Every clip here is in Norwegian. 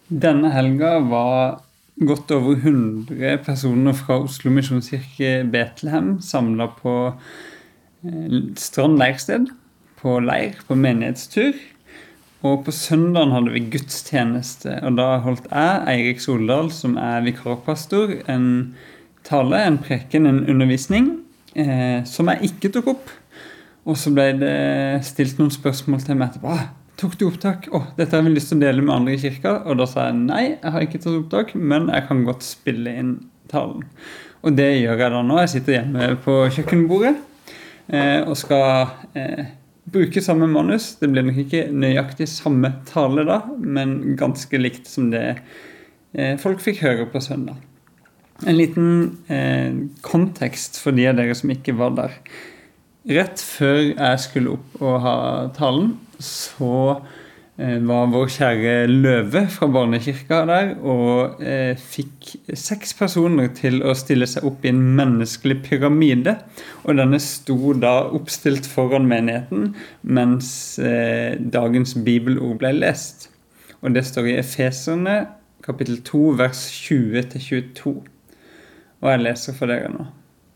Denne helga var godt over 100 personer fra Oslo Misjonskirke Betlehem samlet på Strand leirsted, på leir, på menighetstur. Og på søndagen hadde vi gudstjeneste, og da holdt jeg, Eirik Soldal, som vikarpastor, en tale, en preken, en undervisning, som jeg ikke tok opp. Og så ble det stilt noen spørsmål til meg etterpå. Tok du opptak? Dette har vi lyst til å dele med andre i kirka. Og da sa jeg nei, jeg har ikke tatt opptak, men jeg kan godt spille inn talen. Og det gjør jeg da nå. Jeg sitter hjemme på kjøkkenbordet og skal bruke samme manus. Det blir nok ikke nøyaktig samme tale da, men ganske likt som det folk fikk høre på søndag. En liten kontekst for de av dere som ikke var der. Rett før jeg skulle opp og ha talen, så var vår kjære Løve fra Barnekirka der, og fikk 6 personer til å stille seg opp i en menneskelig pyramide, og denne sto da oppstilt foran menigheten, mens dagens bibelord ble lest. Og det står i Efeserne, kapittel 2, vers 20-22. Og jeg leser for dere nå.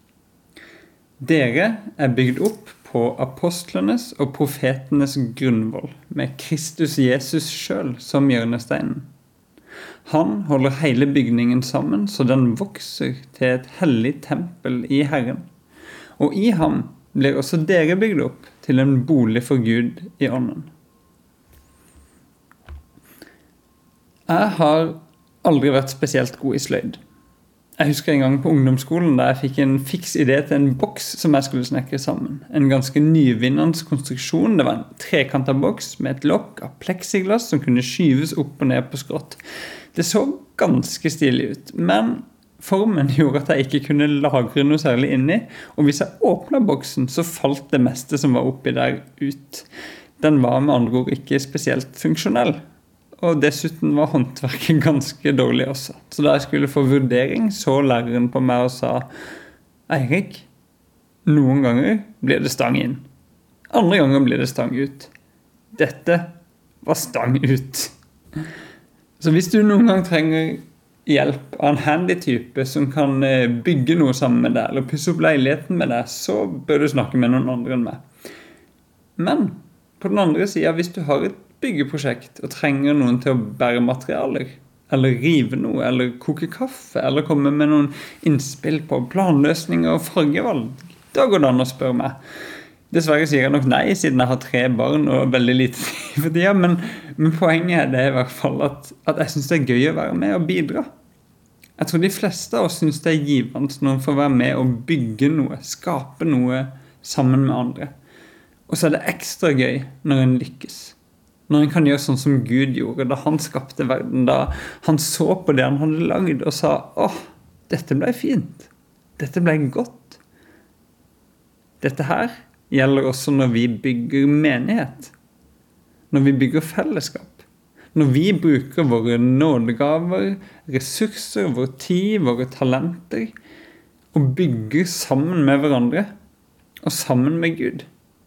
Dere bygd opp på apostlenes og profetenes grunnvoll, med Kristus Jesus selv som hjørnesteinen. Han holder hele bygningen sammen, så den vokser til et hellig tempel i Herren. Og i ham blir også dere bygd opp til en bolig for Gud i ånden. Jeg har aldri vært spesielt god i sløyd. Jeg husker en gang på ungdomsskolen da jeg fikk en fiks idé til en boks som jeg skulle snekre sammen. En ganske nyvinnende konstruksjon. Det var en trekantet boks med et lokk av plexiglass som kunne skyves opp og ned på skrått. Det så ganske stilig ut, men formen gjorde at jeg ikke kunne lagre noe særlig inni, og hvis jeg åpnet boksen så falt det meste som var oppi der ut. Den var med andre ord ikke spesielt funksjonell. Og dessuten var håndverket ganske dårlig også. Så da jeg skulle få vurdering, så læreren på meg og sa, Eirik, noen ganger blir det stang inn. Andre ganger blir det stang ut. Dette var stang ut. Så hvis du noen gang trenger hjelp av en handy type som kan bygge noe sammen med deg, eller pusse opp leiligheten med deg, så bør du snakke med noen andre enn meg. Men på den andre siden, hvis du har et byggeprosjekt og trenger noen til å bære materialer, eller rive noe, eller koke kaffe, eller komme med noen innspill på planløsninger og fargevalg, da går det an å spørre meg. Dessverre sier jeg nok nei, siden jeg har 3 barn og veldig lite tid for tida, men poenget er det i hvert fall at jeg synes det er gøy å være med og bidra. Jeg tror de fleste av oss synes det er givende når man får være med og bygge noe, skape noe sammen med andre. Og så er det ekstra gøy når en lykkes. Når en kan gjøre sånn som Gud gjorde da han skapte verden, da han så på det han hadde laget og sa, dette ble fint, dette ble godt. Dette her gjelder også når vi bygger menighet, når vi bygger fellesskap, når vi bruker våre nådegaver, ressurser, vår tid, våre talenter, og bygger sammen med hverandre og sammen med Gud.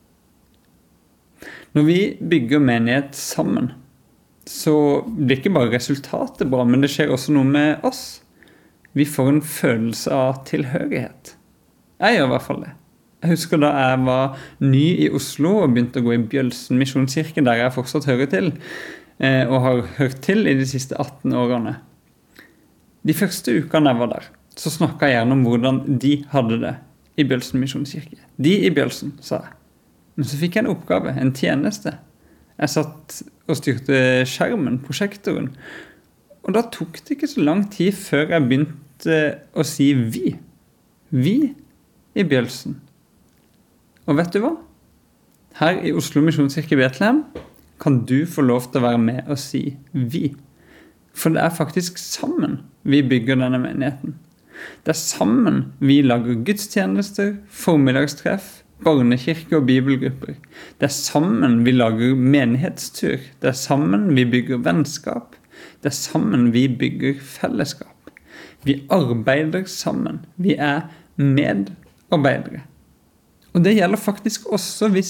Når vi bygger menighet sammen, så blir ikke bare resultatet bra, men det skjer også noe med oss. Vi får en følelse av tilhørighet. Jeg gjør i hvert fall det. Jeg husker da jeg var ny i Oslo og begynte å gå i Bjølsen Misjonskirke, der jeg fortsatt hører til, og har hørt til i de siste 18 årene. De første ukene jeg var der, så snakket jeg gjerne om hvordan de hadde det i Bjølsen Misjonskirke. De i Bjølsen, sa jeg. Men så fikk jeg en oppgave, en tjeneste. Jeg satt og styrte skjermen, prosjektoren. Og da tok det ikke så lang tid før jeg begynte å si vi. Vi i Bjølsen. Og vet du hva? Her i Oslo Misjonskirke Betlehem kan du få lov til å være med og si vi. For det er faktisk sammen vi bygger denne menigheten. Det er sammen vi lager gudstjenester, formiddagstreff, barnekirke og bibelgrupper. Det er sammen vi lager menighetstur. Det er sammen vi bygger vennskap. Det er sammen vi bygger fellesskap. Vi arbeider sammen. Vi er medarbeidere. Og det gjelder faktisk også hvis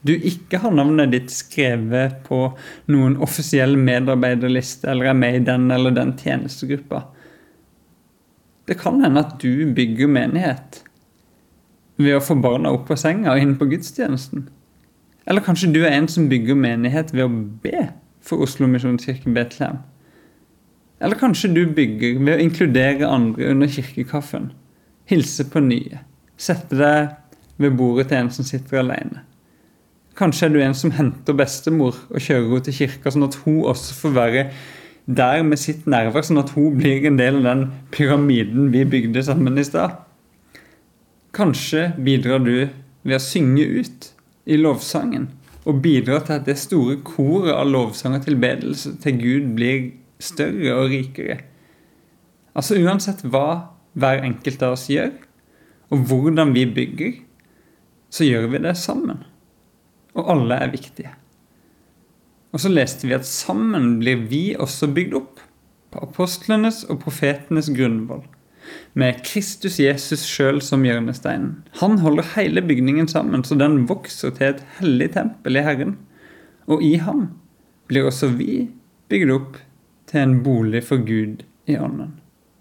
du ikke har navnet ditt skrevet på noen offisiell medarbeiderliste, eller med i den eller den tjenestegruppa. Det kan hende at du bygger menighet ved å få barna opp på senga og inn på gudstjenesten. Eller kanskje du en som bygger menighet ved å be for Oslo Misjonskirke Betlehem. Eller kanskje du bygger ved å inkludere andre under kirkekaffen, hilse på nye, sette deg ved bordet til en som sitter alene. Kanskje du en som henter bestemor og kjører henne til kirka, sånn at hun også får være der med sitt nærvær, sånn at hun blir en del av den pyramiden vi bygde sammen i sted. Kanskje bidrar du ved å synge ut i lovsangen, og bidrar til at det store koret av lovsang og tilbedelse til Gud blir større og rikere. Altså uansett hva hver enkelt av oss gjør, og hvordan vi bygger, så gjør vi det sammen. Og alle er viktige. Og så leste vi at sammen blir vi også bygd opp på apostlenes og profetenes grunnvoll, med Kristus Jesus selv som hjørnesteinen. Han holder hele bygningen sammen, så den vokser til et hellig tempel i Herren. Og i ham blir også vi bygd opp til en bolig for Gud i ånden.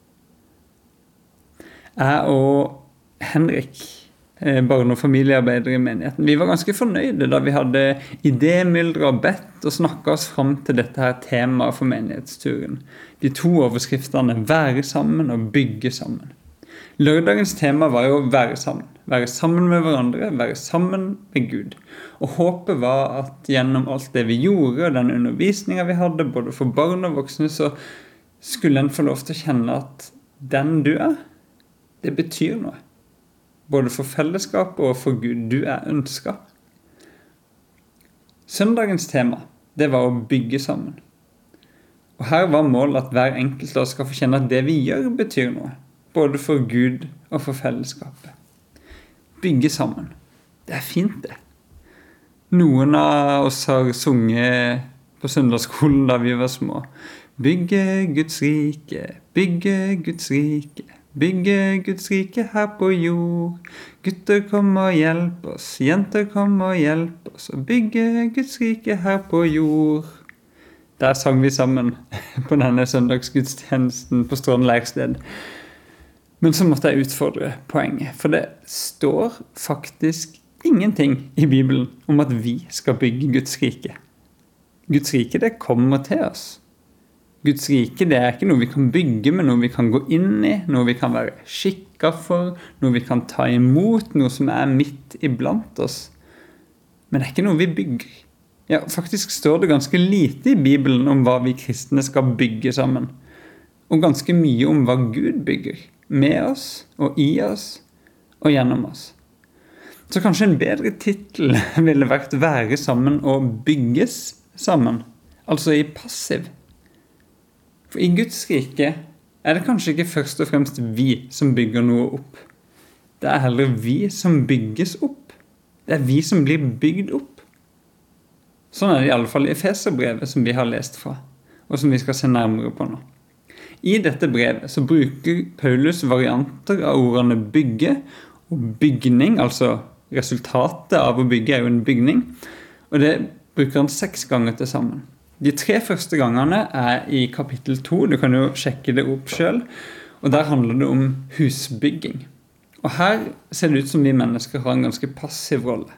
Jeg og Henrik, barne- og familiearbeidere i menigheten, vi var ganske fornøyde da vi hadde idémyldre og bedt og snakket oss frem til dette her temaet for menighetsturen. De 2 overskriftene være sammen og bygge sammen. Lørdagens tema var jo være sammen med hverandre, være sammen med Gud. Og håpet var at gjennom alt det vi gjorde og den undervisningen vi hadde, både for barn og voksne, så skulle en få lov til å kjenne at den du er, det betyr noe. Både for fellesskapet og for Gud. Du er ønsket. Søndagens tema, det var å bygge sammen. Og her var målet at hver enkelt av oss skal få kjenne at det vi gjør betyr noe. Både for Gud og for fellesskapet. Bygge sammen. Det er fint det. Noen av oss har sunget på søndagsskolen da vi var små. Bygge Guds rike, bygge Guds rike. Bygge Guds rike her på jord. Gutter kom og hjelp oss, jenter kom og hjelp oss, og bygge Guds rike her på jord. Der sang vi sammen på denne søndagsgudstjenesten på Strålen leirsted. Men så måtte jeg utfordre poenget, for det står faktisk ingenting i Bibelen om at vi skal bygge Guds rike. Guds rike, det kommer til oss. Guds rike, det er ikke noe vi kan bygge, men noe vi kan gå inn i, noe vi kan være skikket for, noe vi kan ta imot, noe som er midt iblant oss. Men det er ikke noe vi bygger. Ja, faktisk står det ganske lite i Bibelen om hva vi kristne skal bygge sammen. Og ganske mye om hva Gud bygger, med oss og i oss og gjennom oss. Så kanskje en bedre titel ville vært være sammen og bygges sammen, altså i passiv. For i Guds rike er det kanskje ikke først og fremst vi som bygger noe opp. Det er heller vi som bygges opp. Det er vi som blir bygd opp. Sånn er det i alle fall i Efeserbrevet som vi har lest fra, og som vi skal se nærmere på nå. I dette brevet så bruker Paulus varianter av ordene bygge og bygning, altså resultatet av å bygge er jo en bygning, og det bruker han 6 ganger til sammen. De 3 første gangene er i kapittel 2, du kan jo sjekke det opp selv, og der handler det om husbygging. Og her ser det ut som vi mennesker har en ganske passiv rolle.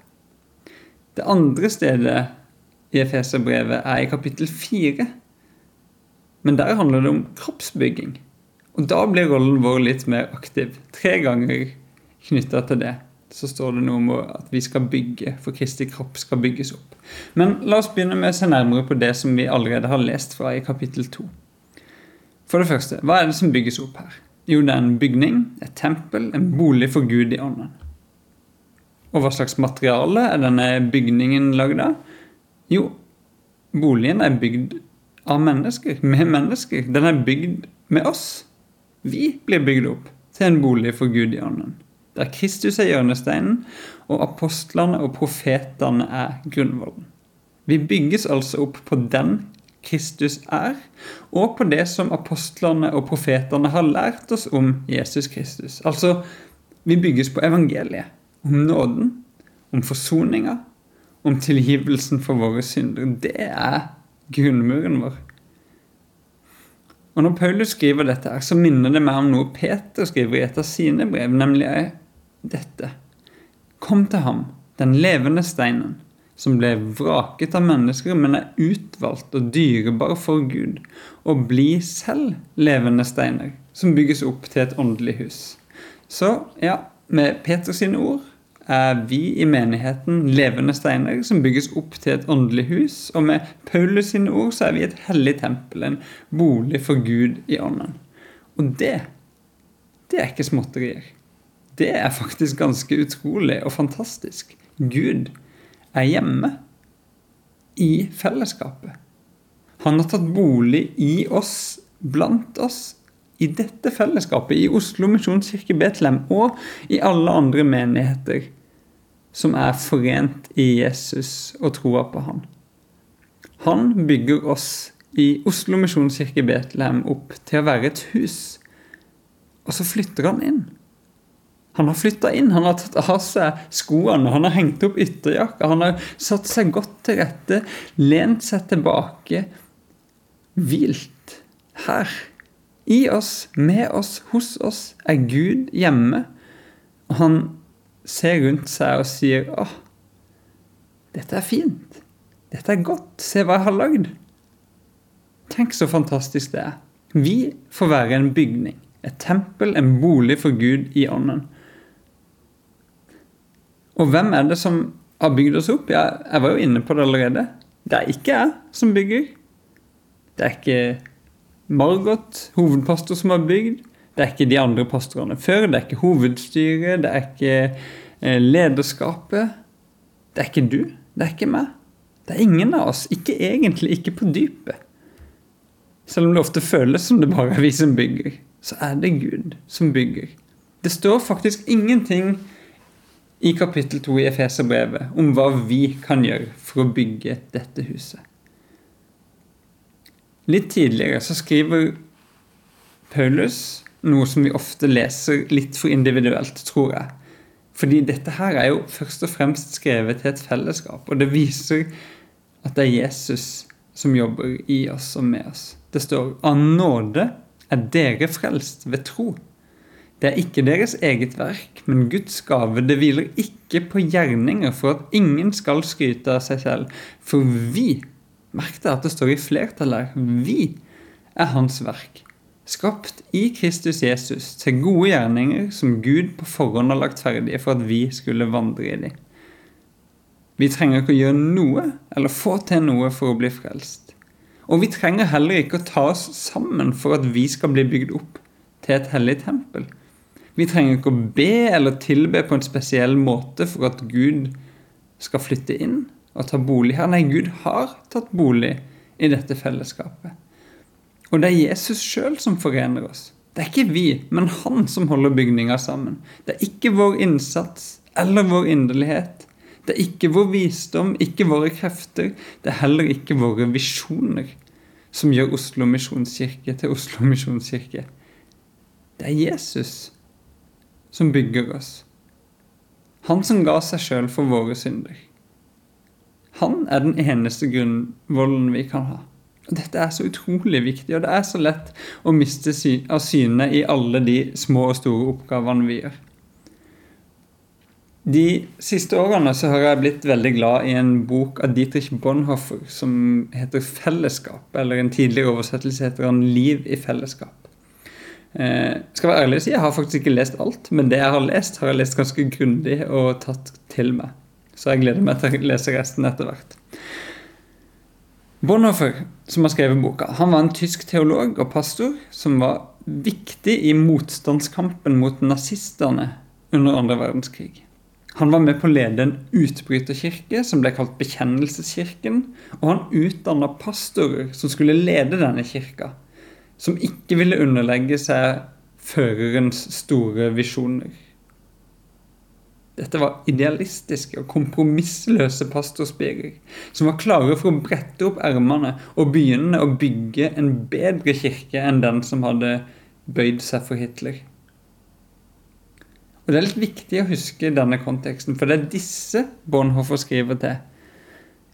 Det andre stedet i Efeserbrevet er i kapittel 4, men der handler det om kroppsbygging. Og da blir rollen vår litt mer aktiv. 3 ganger knyttet til det. Så står det noe om at vi skal bygge, for Kristi kropp skal bygges opp. Men la oss begynne med å se nærmere på det som vi allerede har lest fra i kapittel 2. For det første, hva er det som bygges opp her? Jo, det er en bygning, et tempel, en bolig for Gud i ånden. Og hva slags materiale er denne bygningen laget av? Jo, boligen er bygd av mennesker, med mennesker. Den er bygd med oss. Vi blir bygd opp til en bolig for Gud i ånden. Der Kristus er hjørnesteinen, og apostlene og profetene er grunnvollen. Vi bygges altså opp på den Kristus er, og på det som apostlene og profetene har lært oss om Jesus Kristus. Altså, vi bygges på evangeliet, om nåden, om forsoninga, om tilgivelsen for våre synder. Det grunnmuren vår. Og når Paulus skriver dette her, så minner det meg om noe Peter skriver i et av sine brev, nemlig dette. Kom til ham, den levende steinen, som ble vraket av mennesker, men utvalgt og dyrebar for Gud, og bli selv levende steiner, som bygges opp til et åndelig hus. Så ja, med Peters sine ord vi i menigheten levende steiner som bygges opp til et åndelig hus, og med Paulus sine ord så vi et hellig tempel, en bolig for Gud i ånden. Og det ikke småtterier. Det faktisk ganske utrolig og fantastisk. Gud hjemme i fellesskapet. Han har tatt bolig i oss, blant oss, i dette fellesskapet, i Oslo Misjonskirke Betlehem og i alle andre menigheter som forent i Jesus og troer på han. Han bygger oss i Oslo Misjonskirke Betlehem opp til å være et hus, og så flytter han inn. Han har flyttet inn, han har tatt av seg skoene, han har hengt opp ytterjakka, han har satt seg godt til rette, lent seg tilbake, hvilt her. I oss, med oss, hos oss Gud hjemme, og han ser rundt seg og sier, dette fint, dette godt, se hva jeg har lagd. Tenk så fantastisk det Vi får være en bygning, et tempel, en bolig for Gud i ånden. Og hvem det som har bygd oss opp? Jeg var jo inne på det allerede. Det ikke jeg som bygger. Det ikke Margot, hovedpastor, som har bygd. Det ikke de andre pastorene før. Det ikke hovedstyret. Det ikke lederskapet. Det ikke du. Det ikke meg. Det ingen av oss. Ikke egentlig, ikke på dypet. Selv om det ofte føles som det bare vi som bygger, så det Gud som bygger. Det står faktisk ingenting i kapittel 2 i Efeserbrevet om hva vi kan gjøre for å bygge dette huset. Litt tidligere så skriver Paulus noe som vi ofte leser litt for individuelt, tror jeg. Fordi dette her jo først og fremst skrevet til et fellesskap, og det viser at det Jesus som jobber i oss og med oss. Det står, av nåde dere frelst ved tro. Det ikke deres eget verk, men Guds gave. Det hviler ikke på gjerninger for at ingen skal skryte av seg selv. For vi, merk det at det står i flertall her, vi hans verk. Skapt i Kristus Jesus til gode gjerninger som Gud på forhånd har lagt ferdige for at vi skulle vandre i dem. Vi trenger ikke å gjøre noe eller få til noe for å bli frelst. Og vi trenger heller ikke å ta oss sammen for at vi skal bli bygd opp til et hellig tempel. Vi trenger ikke å be eller tilbe på en spesiell måte for at Gud skal flytte inn og ta bolig her. Nei, Gud har tatt bolig i dette fellesskapet. Og det Jesus selv som forener oss. Det ikke vi, men han som holder bygninga sammen. Det ikke vår innsats eller vår inderlighet. Det ikke vår visdom, ikke våre krefter. Det heller ikke våre visjoner som gjør Oslo Misjonskirke til Oslo Misjonskirke. Det Jesus som bygger oss. Han som ga seg selv for våre synder. Han den eneste grunnvollen vi kan ha. Og dette så utrolig viktig, og det så lett å miste av syne i alle de små og store oppgavene vi gjør. De siste årene så har jeg blitt veldig glad i en bok av Dietrich Bonhoeffer som heter Fellesskap, eller en tidligere oversettelse heter han Liv i fellesskap. Skal være ærlig å si, jeg har faktisk ikke lest alt, men det jeg har lest ganske grundig og tatt til meg. Så jeg gleder meg til å lese resten etter hvert. Bonhoeffer, som har skrevet boka, han var en tysk teolog og pastor som var viktig i motstandskampen mot nazisterne under andre verdenskrig. Han var med på å lede en utbryterkirke som ble kalt Bekjennelseskirken, og han utdannet pastorer som skulle lede denne kirka, som ikke ville underlegge seg førerens store visjoner. Dette var idealistiske og kompromissløse pastorspirer, som var klare for å brette opp ermene og begynne å bygge en bedre kirke enn den som hadde bøyd seg for Hitler. Og det litt viktig å huske denne konteksten, for det disse Bonhoeffer skriver til.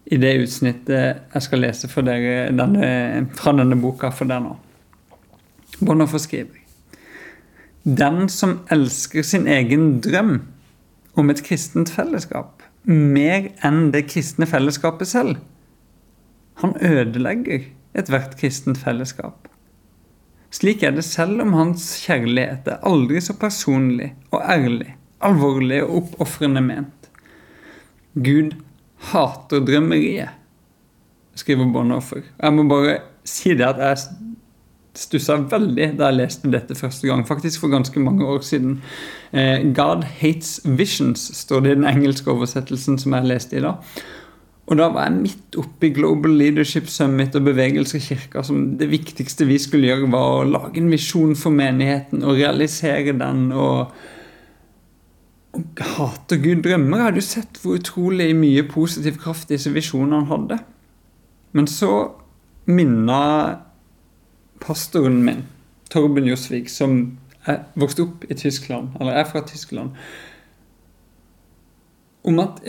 i det utsnittet jeg skal lese for dere fra denne boka for dere nå. Bonhoeffer skriver: Den som elsker sin egen drøm om et kristent fellesskap mer enn det kristne fellesskapet selv, han ødelegger et hvert kristent fellesskap. Slik det selv om hans kjærlighet aldri så personlig og ærlig, alvorlig og oppoffrende ment. Gud hater drømmeriet, skriver Bonhoeffer. Jeg må bare si det at jeg stusset veldig da jeg leste dette første gang, faktisk for ganske mange år siden. God hates visions, står det i den engelske oversettelsen som jeg leste i dag. Og da var jeg midt oppe i Global Leadership Summit og bevegelse i kirka, som det viktigste vi skulle gjøre var å lage en visjon for menigheten og realisere den, og hater Gud drømmer. Jeg hadde jo sett hvor utrolig mye positiv kraft disse visjonene hadde. Men så minnet pastoren min, Torben Josvik, som vokste opp i Tyskland, eller fra Tyskland, om at,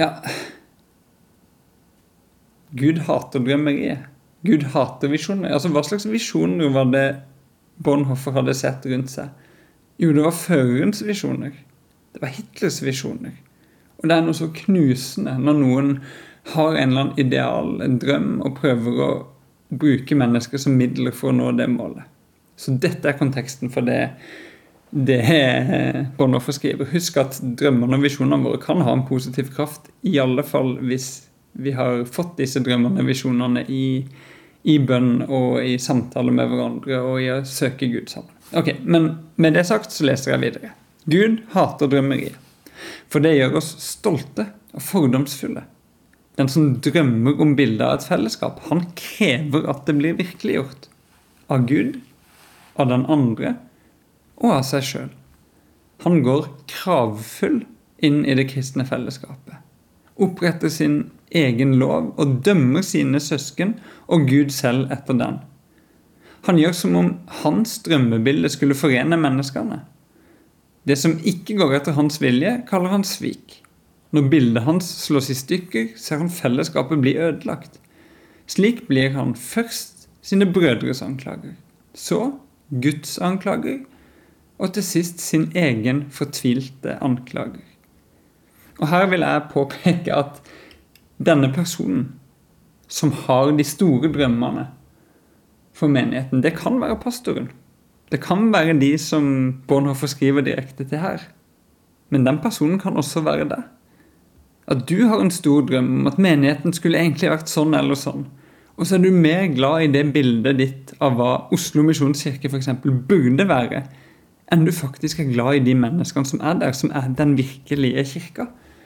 Gud hater drømmeriet. Gud hater visjoner. Altså, hva slags visjoner var det Bonhoeffer hadde sett rundt seg? Jo, det var førerens visjoner. Det var Hitlers visjoner. Og det noe så knusende når noen har en eller annen ideal, en drøm, og prøver å bruke mennesker som midler for å nå det målet. Så dette konteksten for det Bonhoeffer skriver. Husk at drømmene og visjonene våre kan ha en positiv kraft, i alle fall hvis vi har fått disse drømmene og visjonene i bønn og i samtale med hverandre og i å søke Gud sammen. Ok, men med det sagt så leser jeg videre. Gud hater drømmeriet, for det gjør oss stolte og fordomsfulle. Den som drømmer om bildet av et fellesskap, han krever at det blir virkeliggjort av Gud, av den andre og av seg selv. Han går kravfull inn i det kristne fellesskapet, oppretter sin egen lov og dømmer sine søsken og Gud selv etter den. Han gjør som om hans drømmebilde skulle forene menneskene. Det som ikke går etter hans vilje, kaller han svik. Når bildet hans slås i stykker, ser han fellesskapet bli ødelagt. Slik blir han først sine brødres anklager, så Guds anklager, og til sist sin egen fortvilte anklager. Og her vil jeg påpeke at denne personen som har de store drømmene for menigheten, det kan være pastoren. Det kan være de som Bonhoeffer skriver direkte til her. Men den personen kan også være det. At du har en stor drøm om at menigheten skulle egentlig vært sånn eller sånn. Og så du mer glad i det bildet ditt av hva Oslo Misjonskirke for eksempel burde være, enn du faktisk glad i de menneskene som der, som den virkelige kirka.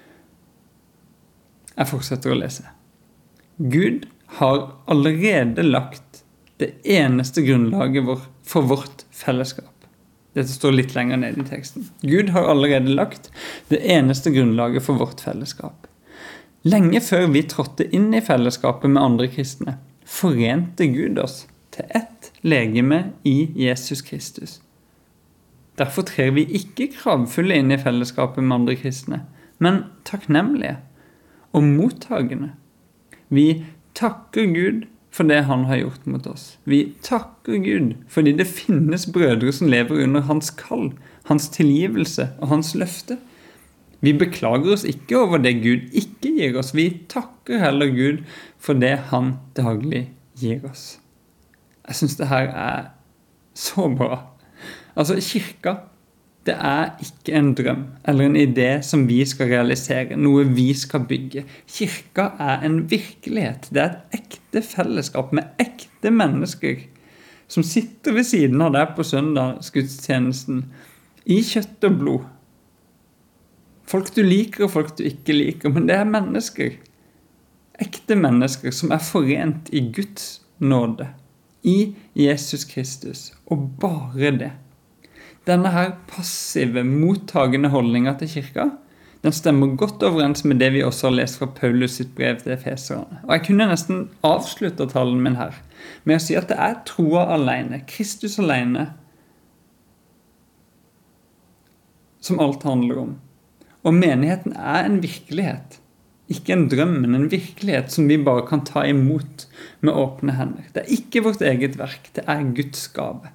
Jeg fortsetter å lese. Gud har allerede lagt det eneste grunnlaget for vårt fellesskap. Dette står litt lenger ned i teksten. Gud har allerede lagt det eneste grunnlaget for vårt fellesskap. Lenge før vi trådte inn i fellesskapet med andre kristne, forente Gud oss til ett legeme i Jesus Kristus. Derfor trer vi ikke kravfulle inn i fellesskapet med andre kristne, men takknemlige og mottagende. Vi takker Gud for det han har gjort mot oss. Vi takker Gud fordi det finnes brødre som lever under hans kall, hans tilgivelse og hans løfte. Vi beklager oss ikke over det Gud ikke gir oss. Vi takker heller Gud for det han daglig gir oss. Jeg synes det her så bra. Altså, kirka, det ikke en drøm eller en idé som vi skal realisere, noe vi skal bygge. Kirka en virkelighet. Det et ekte fellesskap med ekte mennesker som sitter ved siden av deg på søndagsgudstjenesten i kjøtt og blod. Folk du liker og folk du ikke liker, men det mennesker. Ekte mennesker som forent i Guds nåde, i Jesus Kristus, og bare det. Denne her passive, mottagende holdningen til kirka, den stemmer godt overens med det vi også har lest fra Paulus sitt brev til Efeserne. Og jeg kunne nesten avslutte talen min her med å si at det troa alene, Kristus alene, som alt handler om. Og menigheten en virkelighet. ikke en drøm, men en virkelighet som vi bare kan ta imot med åpne hender. Det er ikke vårt eget verk, det er Guds gave.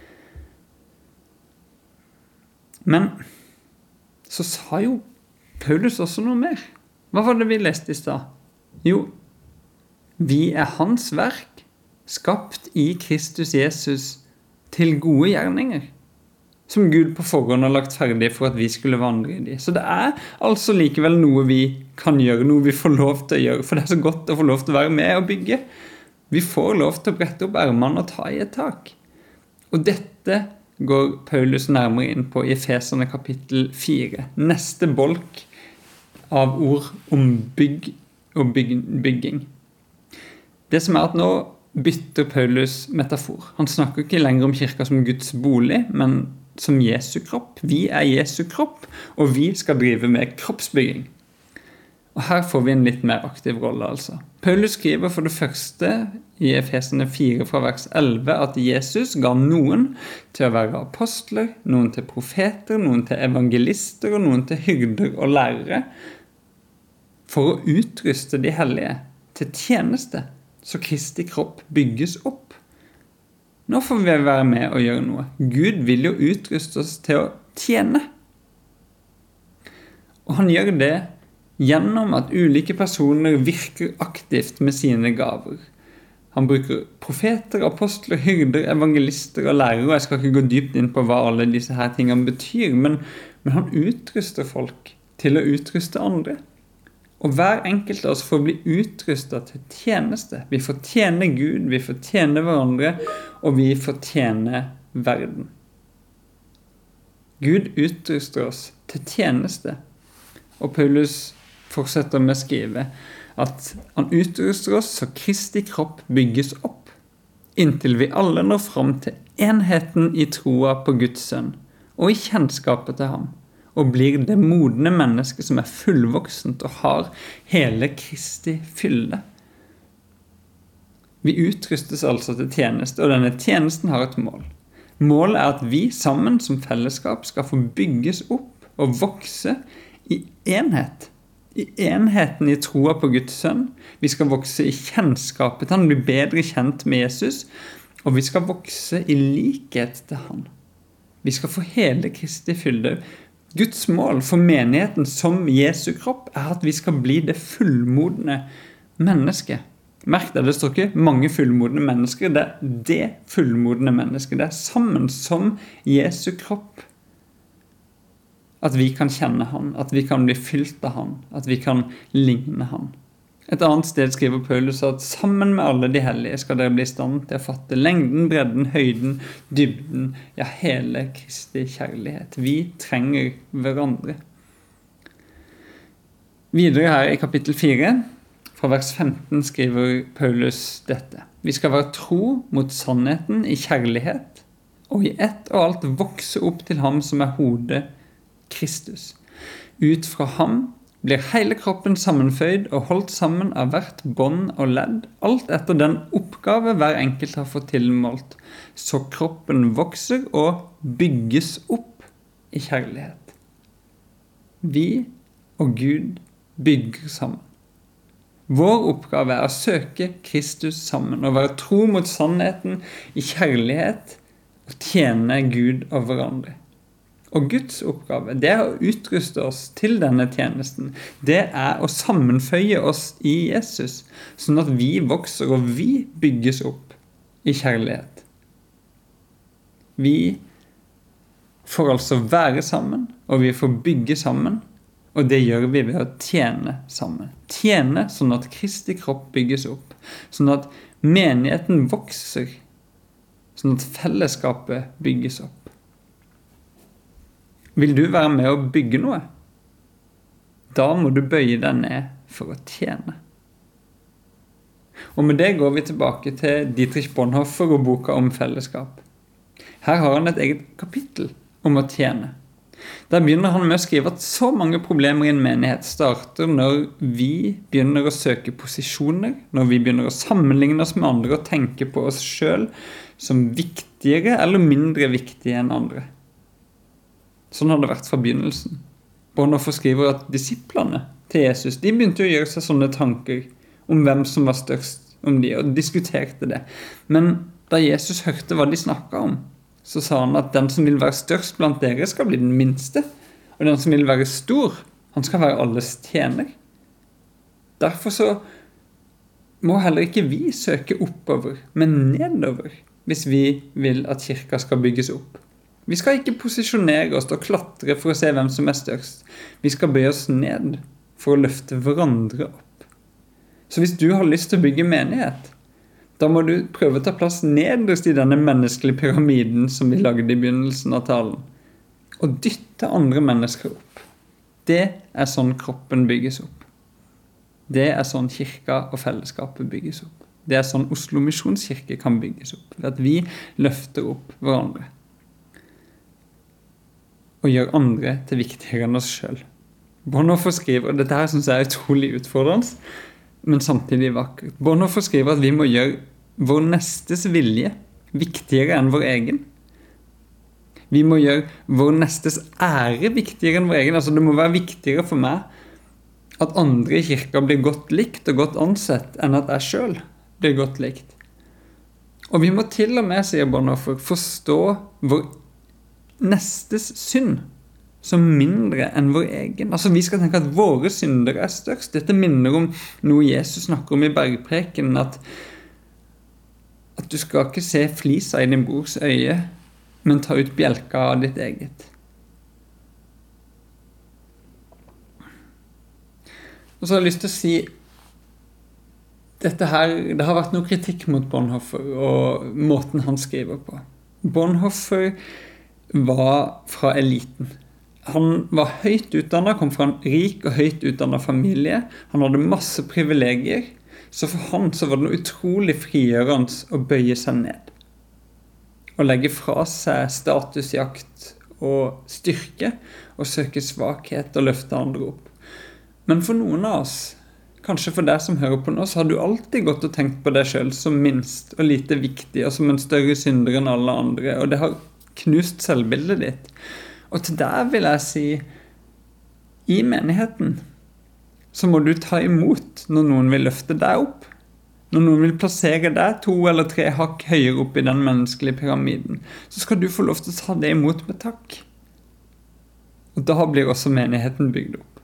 Men så sa jo Paulus også noe mer. Hva var det vi leste i stad? Jo, vi er hans verk, skapt i Kristus Jesus til gode gjerninger, som Gud på forhånd har lagt ferdig for at vi skulle vandre i de. Så det er altså likevel noe vi kan gjøre, noe vi får lov til å gjøre, for det er så godt å få lov til å være med og bygge. Vi får lov til å brette opp ermene og ta i et tak. Og dette går Paulus nærmere inn på i Efeserne kapittel 4. Neste bolk av ord om bygg og bygging. Det som er at nå bytter Paulus metafor. Han snakker ikke lenger om kirka som Guds bolig, men som Jesu kropp. Vi er Jesu kropp, og vi skal drive med kroppsbygging. Og her får vi en litt mer aktiv rolle, altså. Paulus skriver for det første i Efeserne 4 fra vers 11 at Jesus ga noen til å være apostler, noen til profeter, noen til evangelister og noen til hyrder og lærere, for å utruste de hellige til tjeneste, så Kristi kropp bygges opp. Nå får vi være med og gjøre noe. Gud vil jo utruste oss til å tjene. Og han gjør det gjennom at ulike personer virker aktivt med sine gaver. Han bruker profeter, apostler, hyrder, evangelister og lærere, og jeg skal ikke gå dypt inn på hva alle disse her tingene betyr, men han utruster folk til å utruste andre. Og hver enkelt av oss får bli utrustet til tjeneste. Vi får tjene Gud, vi får tjene hverandre, og vi får tjene verden. Gud utruster oss til tjeneste. Og Paulus fortsetter med å skrive at han utruster oss så Kristi kropp bygges opp, inntil vi alle når fram til enheten i troa på Guds sønn, og i kjennskapet til ham, og blir det modne mennesket som er fullvoksent og har hele Kristi fylde. Vi utrustes altså til tjeneste, og denne tjenesten har et mål. Målet er at vi sammen som fellesskap skal få bygges opp og vokse i enhet. I enheten i troa på Guds sønn. Vi skal vokse i kjennskapet til han, bli bedre kjent med Jesus, og vi skal vokse i likhet til han. Vi skal få hele Kristi fylde. Guds mål for menigheten som Jesu kropp er at vi skal bli det fullmodne mennesket. Merk det, det står ikke mange fullmodne mennesker, det er det fullmodne mennesket. Det er sammen som Jesu kropp at vi kan kjenne han, at vi kan bli fylt av han, at vi kan ligne han. Et annet sted skriver Paulus at sammen med alle de hellige skal dere bli i stand til å fatte lengden, bredden, høyden, dybden, ja hele Kristi kjærlighet. Vi trenger hverandre. Videre her i kapittel 4, fra vers 15 skriver Paulus dette. Vi skal være tro mot sannheten i kjærlighet, og i ett og alt vokse opp til ham som er hodet, Kristus. Ut fra ham blir hele kroppen sammenføyd og holdt sammen av hvert bånd og ledd, alt etter den oppgave hver enkelt har fått tilmålt, så kroppen vokser og bygges opp i kjærlighet. Vi og Gud bygger sammen. Vår oppgave er å søke Kristus sammen og være tro mot sannheten i kjærlighet og tjene Gud og hverandre. Og Guds oppgave, det er å utruste oss til denne tjenesten. Det er å sammenføye oss i Jesus, sånn at vi vokser og vi bygges opp i kjærlighet. Vi får altså være sammen, og vi får bygge sammen, og det gjør vi ved å tjene sammen. Tjene sånn at Kristi kropp bygges opp, sånn at menigheten vokser, sånn at fellesskapet bygges opp. Vil du være med å bygge noe? Da må du bøye deg ned for å tjene. Og med det går vi tilbake til Dietrich Bonhoeffer og boka om fellesskap. Her har han et eget kapittel om å tjene. Der begynner han med å skrive at så mange problemer i en menighet starter når vi begynner å søke posisjoner, når vi begynner å sammenligne oss med andre og tenke på oss selv som viktigere eller mindre viktige enn andre. Sånn har det vært fra begynnelsen. Bonhoeffer skriver at disiplene til Jesus, de begynte å gjøre seg sånne tanker om hvem som var størst om de, og diskuterte det. Men da Jesus hørte hva de snakket om, så sa han at den som vil være størst blant dere skal bli den minste, og den som vil være stor, han skal være alles tjener. Derfor så må heller ikke vi søke oppover, men nedover, hvis vi vil at kirka skal bygges opp. Vi skal ikke posisjonere oss og klatre for å se hvem som er størst. Vi skal bøye oss ned for å løfte hverandre opp. Så hvis du har lyst til å bygge menighet, da må du prøve å ta plass nederst i denne menneskelige pyramiden som vi lagde i begynnelsen av talen, og dytte andre mennesker opp. Det er sånn kroppen bygges opp. Det er sånn kirka og fellesskapet bygges opp. Det er sånn Oslo Misjonskirke kan bygges opp, ved at vi løfter opp hverandre og gjør andre til viktigere enn oss selv. Bonhoeffer skriver, og dette her synes jeg er utrolig utfordrende, men samtidig vakkert. Bonhoeffer skriver at vi må gjøre vår nestes vilje viktigere enn vår egen. Vi må gjøre vår nestes ære viktigere enn vår egen. Altså det må være viktigere for meg at andre i kirka blir godt likt og godt ansett, enn at jeg selv blir godt likt. Og vi må til og med, sier Bonhoeffer, forstå vår nestes synd som mindre enn vår egen. Altså vi skal tenke at våre synder er størst. Dette minner om noe Jesus snakker om i bergprekenen, at du skal ikke se flisa i din brors øye, men ta ut bjelka av ditt eget. Og så har jeg lyst til å si, det har vært noe kritikk mot Bonhoeffer og måten han skriver på. Bonhoeffer var fra eliten. Han var høyt utdannet, kom fra en rik og høyt utdannet familie. Han hadde masse privilegier, så for han så var det noe utrolig frigjørende å bøye seg ned. Og legge fra seg statusjakt og styrke, og søke svakhet og løfte andre opp. Men for noen av oss, kanskje for deg som hører på nå, så har du alltid gått og tenkt på deg selv som minst og lite viktig, og som en større synder enn alle andre, og det har knust selvbildet ditt. Og til deg vil jeg si, i menigheten, så må du ta imot når noen vil løfte deg opp. Når noen vil plassere deg 2 eller 3 hakk høyere opp i den menneskelige pyramiden, så skal du få lov til å ta det imot med takk. Og da blir også menigheten bygd opp.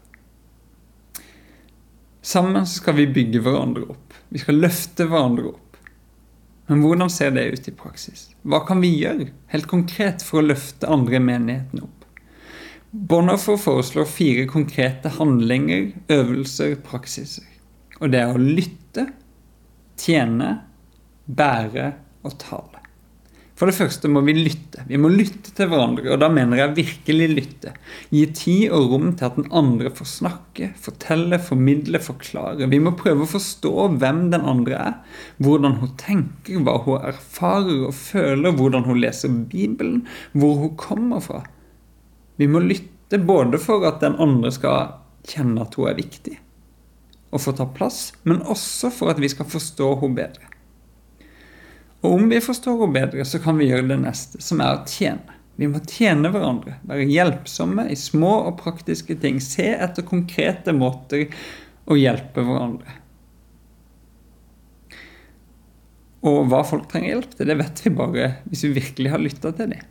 Sammen så skal vi bygge hverandre opp. Vi skal løfte hverandre opp. Men hvordan ser det ut i praksis? Hva kan vi gjøre helt konkret for å løfte andre i menigheten opp? Bonhoeffer foreslår 4 konkrete handlinger, øvelser, praksiser. Og det er å lytte, tjene, bære og tale. For det første må vi lytte. Vi må lytte til hverandre, og da mener jeg virkelig lytte. Gi tid og rom til at den andre får snakke, fortelle, formidle, forklare. Vi må prøve å forstå hvem den andre er, hvordan hun tenker, hva hun erfarer og føler, hvordan hun leser Bibelen, hvor hun kommer fra. Vi må lytte både for at den andre skal kjenne at hun er viktig, og få ta plass, men også for at vi skal forstå henne bedre. Og om vi forstår henne bedre, så kan vi gjøre det neste, som er å tjene. Vi må tjene hverandre, være hjelpsomme i små og praktiske ting, se etter konkrete måter å hjelpe hverandre. Og hva folk trenger hjelp til, det vet vi bare hvis vi virkelig har lyttet til dem.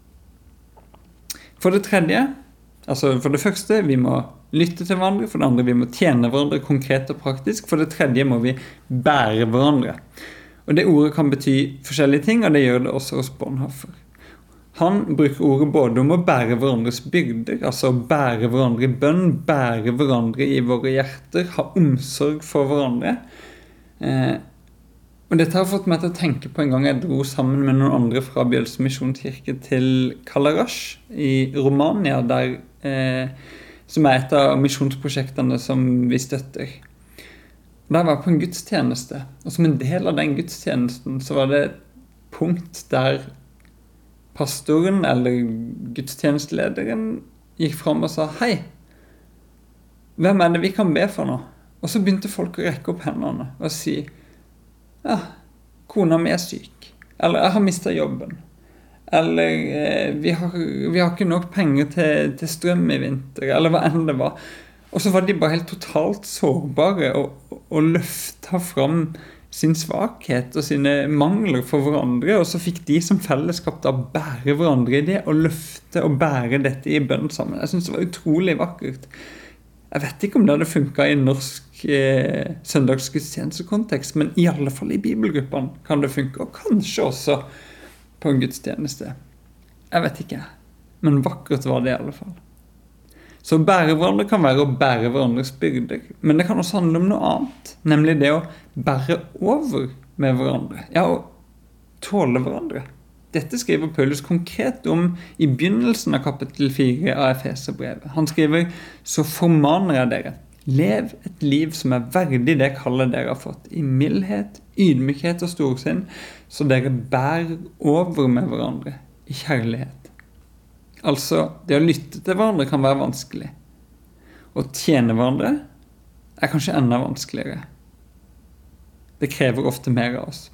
For det tredje, for det første, vi må lytte til hverandre. For det andre, vi må tjene hverandre konkret og praktisk. For det tredje må vi bære hverandre. Og det ordet kan bety forskjellige ting, og det gjør det også hos Bonhoeffer. Han bruker ordet både om å bære hverandres byrder, altså bære hverandre i bønn, bære hverandre i våre hjerter, ha omsorg for hverandre. Og dette har fått meg til å tenke på en gang jeg dro sammen med noen andre fra Bjølsen Misjonskirke til Kalarash i Romania, som er et av misjonsprosjektene som vi støtter. Der var jeg på en gudstjeneste, og som en del av den gudstjenesten så var det et punkt der pastoren eller gudstjenestelederen gikk frem og sa «Hei, hvem er det vi kan be for nå?» Og så begynte folk å rekke opp hendene og si «Ja, kona mi er syk», eller «Jeg har mistet jobben», eller vi har ikke nok penger til strøm i vinter», eller hva enn det var. Og så var de bare helt totalt sårbare og løftet fram sin svakhet og sine mangler for hverandre, og så fikk de som fellesskap da bære hverandre i det, og løfte og bære dette i bønn sammen. Jeg synes det var utrolig vakkert. Jeg vet ikke om det hadde funket i en norsk søndagsgudstjenestekontekst, men i alle fall i bibelgruppene kan det funke, og kanskje også på en gudstjeneste. Jeg vet ikke, men vakkert var det i alle fall. Så å bære hverandre kan være å bære hverandres byrder, men det kan også handle om noe annet, nemlig det å bære over med hverandre, ja, og tåle hverandre. Dette skriver Paulus konkret om i begynnelsen av kapittel 4 av Efeserbrevet. Han skriver, så formaner jeg dere, lev et liv som er verdig det kallet dere har fått, i mildhet, ydmykhet og storsinn, så dere bærer over med hverandre i kjærlighet. Altså, det å lytte til hverandre kan være vanskelig. Å tjene hverandre er kanskje enda vanskeligere. Det krever ofte mer av oss.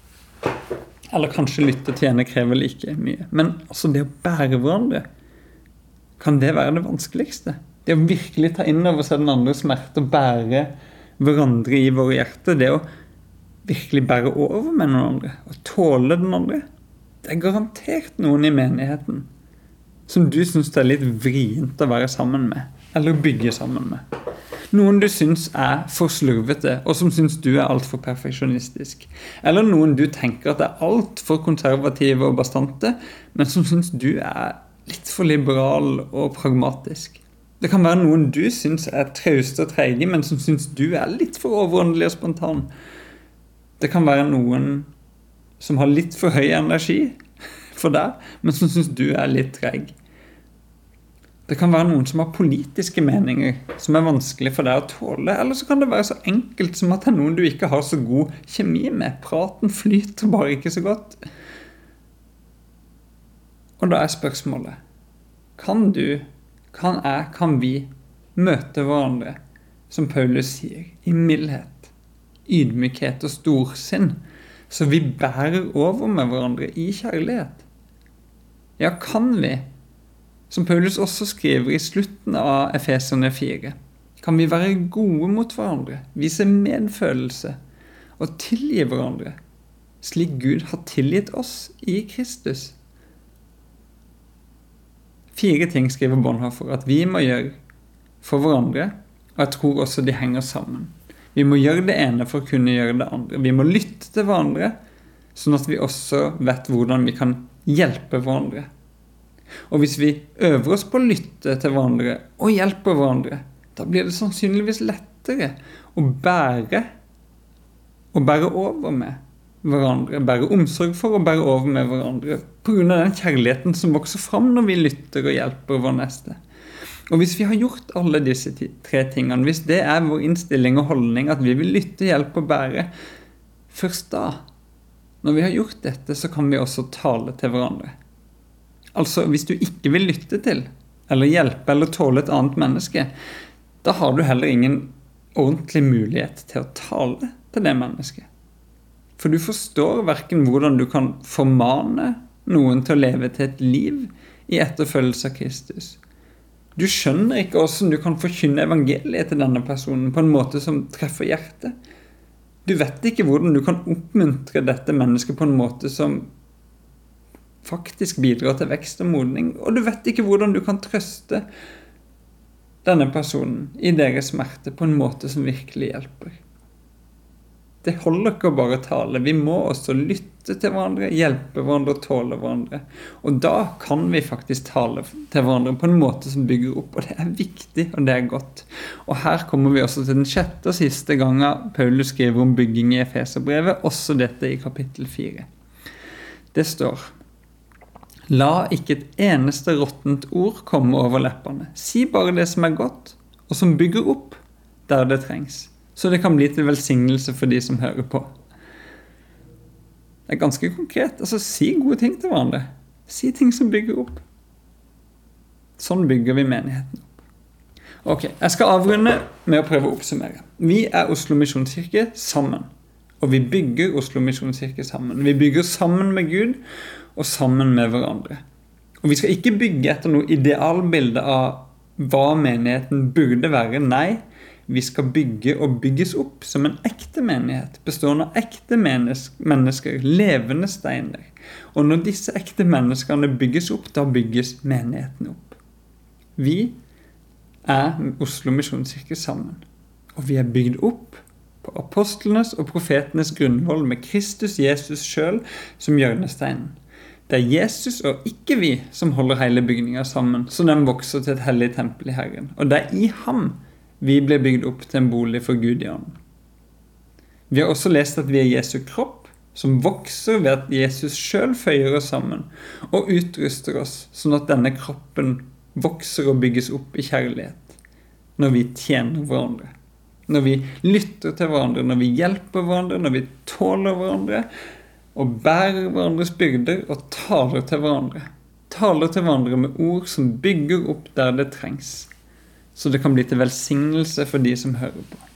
Eller kanskje lytte og tjene krever like mye. Men altså det å bære hverandre, kan det være det vanskeligste? Det å virkelig ta inn over seg den andres smerte og bære hverandre i våre hjerter, det å virkelig bære over med noen andre og tåle den andre, det er garantert noen i menigheten som du synes det er litt vrient å være sammen med, eller bygge sammen med. Noen du synes er for slurvete, og som synes du er alt for perfeksjonistisk. Eller noen du tenker at er alt for konservative og bastante, men som synes du er litt for liberal og pragmatisk. Det kan være noen du synes er trauste og treige, men som synes du er litt for overåndelig og spontan. Det kan være noen som har litt for høy energi for deg, men som synes du er litt treg. Det kan være noen som har politiske meninger som er vanskelig for deg å tåle, eller så kan det være så enkelt som at det er noen du ikke har så god kjemi med. Praten flyter bare ikke så godt. Og da er spørsmålet, kan vi møte hverandre, som Paulus sier, i mildhet, ydmykhet og storsinn, så vi bærer over med hverandre i kjærlighet? Ja, kan vi, som Paulus også skriver i slutten av Efeserne 4, kan vi være gode mot hverandre, vise medfølelse og tilgi hverandre, slik Gud har tilgitt oss i Kristus? 4 ting skriver Bonhoeffer at vi må gjøre for hverandre, og jeg tror også de henger sammen. Vi må gjøre det ene for å kunne gjøre det andre. Vi må lytte til hverandre, sånn at vi også vet hvordan vi kan hjelpe hverandre. Og hvis vi øver oss på å lytte til hverandre og hjelpe hverandre, da blir det sannsynligvis lettere å bære over med hverandre, bære omsorg for og bære over med hverandre, på grunn av den kjærligheten som vokser fram når vi lytter og hjelper vår neste. Og hvis vi har gjort alle disse 3 tingene, hvis det er vår innstilling og holdning at vi vil lytte, hjelpe og bære, først da, når vi har gjort dette, så kan vi også tale til hverandre. Altså, hvis du ikke vil lytte til, eller hjelpe eller tåle et annet menneske, da har du heller ingen ordentlig mulighet til å tale til det mennesket. For du forstår hverken hvordan du kan formane noen til å leve til et liv i etterfølgelse av Kristus. Du skjønner ikke hvordan du kan forkynne evangeliet til denne personen på en måte som treffer hjertet. Du vet ikke hvordan du kan oppmuntre dette mennesket på en måte som faktisk bidrar til vekst og modning, og du vet ikke hvordan du kan trøste denne personen i deres smerte på en måte som virkelig hjelper. Det holder ikke å bare tale, vi må også lytte til hverandre, hjelpe hverandre og tåle hverandre. Og da kan vi faktisk tale til hverandre på en måte som bygger opp, og det er viktig, og det er godt. Og her kommer vi også til den 6. og siste gangen Paulus skriver om bygging i Efeserbrevet, også dette i kapittel 4. Det står: La ikke et eneste råttent ord komme over leppene. Si bare det som er godt, og som bygger opp der det trengs, så det kan bli til velsignelse for de som hører på. Det er ganske konkret. Altså, si gode ting til hverandre. Si ting som bygger opp. Sånn bygger vi menigheten opp. Ok, jeg skal avrunde med å prøve å oppsummere. Vi er Oslo Misjonskirke sammen, og vi bygger Oslo Misjonskirke sammen. Vi bygger sammen med Gud, og sammen med hverandre. Og vi skal ikke bygge etter noe idealbilde av hva menigheten burde være. Nei, vi skal bygge og bygges opp som en ekte menighet, bestående av ekte mennesker, levende steiner. Og når disse ekte menneskene bygges opp, da bygges menigheten opp. Vi Oslo Misjonskirke sammen, og vi bygd opp på apostlenes og profetenes grunnvoll med Kristus Jesus selv som hjørnesteinen. Det Jesus og ikke vi som holder hele bygningen sammen, så den vokser til et hellig tempel i Herren. Og det i ham vi blir bygd opp til en bolig for Gud i ånden. Vi har også lest at vi Jesu kropp, som vokser ved at Jesus selv føyer oss sammen og utruster oss, sånn at denne kroppen vokser og bygges opp i kjærlighet når vi tjener hverandre. Når vi lytter til hverandre, når vi hjelper hverandre, når vi tåler hverandre, og bærer hverandres byrder og taler til hverandre. Taler til hverandre med ord som bygger opp der det trengs, så det kan bli til velsignelse for de som hører på.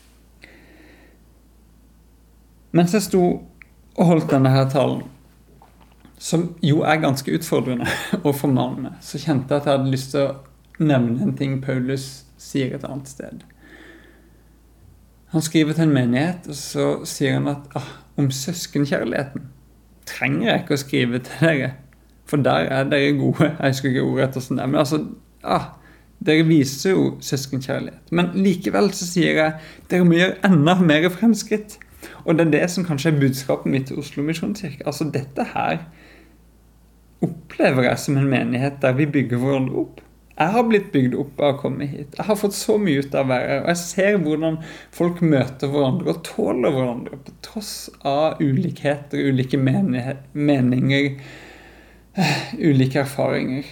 Mens jeg sto og holdt denne her talen, som jo ganske utfordrende og formanende, så kjente jeg at jeg hadde lyst til å nevne en ting Paulus sier et annet sted. Han skriver til en menighet, og så sier han at om søskenkjærligheten trenger jeg ikke å skrive til dere, for der dere gode. Jeg husker ikke ordet etter sånn der, men altså, dere viser jo søskenkjærlighet. Men likevel så sier jeg, dere må gjøre enda mer fremskritt. Og det det som kanskje budskapet mitt til Oslo Misjonskirke. Altså dette her opplever jeg som en menighet der vi bygger hverandre opp. Jeg har blitt bygd opp av å komme hit. Jeg har fått så mye ut av å være, og jeg ser hvordan folk møter hverandre og tåler hverandre på tross av ulikheter, ulike meninger, ulike erfaringer.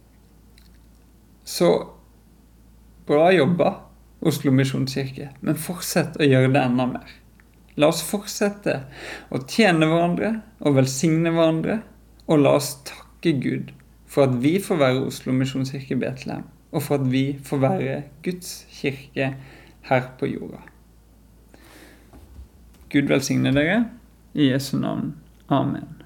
Så bra jobba, Oslo Misjonskirke, men fortsett å gjøre det enda mer. La oss fortsette å tjene hverandre og velsigne hverandre, og la oss takke Gud for at vi får være Oslo Misjonskirke i Betlehem, og for at vi får være Guds kirke her på jorda. Gud velsigne dere, i Jesu navn. Amen.